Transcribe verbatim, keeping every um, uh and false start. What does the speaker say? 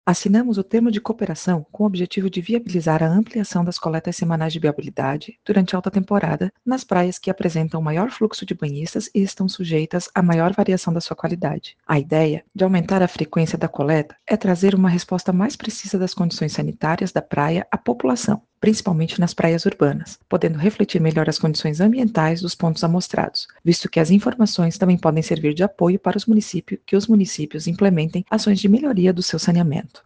Assinamos o termo de cooperação com o objetivo de viabilizar a ampliação das coletas semanais de viabilidade durante a alta temporada nas praias que apresentam maior fluxo de banhistas e estão sujeitas a maior variação da sua qualidade. A ideia de aumentar a frequência da coleta é trazer uma resposta mais precisa das condições sanitárias da praia à população, principalmente nas praias urbanas, podendo refletir melhor as condições ambientais dos pontos amostrados, visto que as informações também podem servir de apoio para os municípios que os municípios implementem ações de melhoria do seu saneamento.